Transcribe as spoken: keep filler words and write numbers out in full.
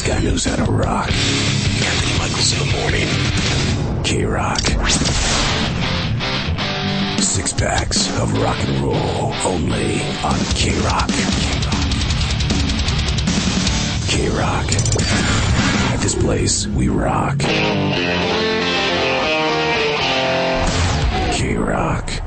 guy knows how to rock. Anthony Michaels in the morning. K-Rock. Six packs of rock and roll only on K-Rock. K-Rock. At this place, we rock. K-Rock.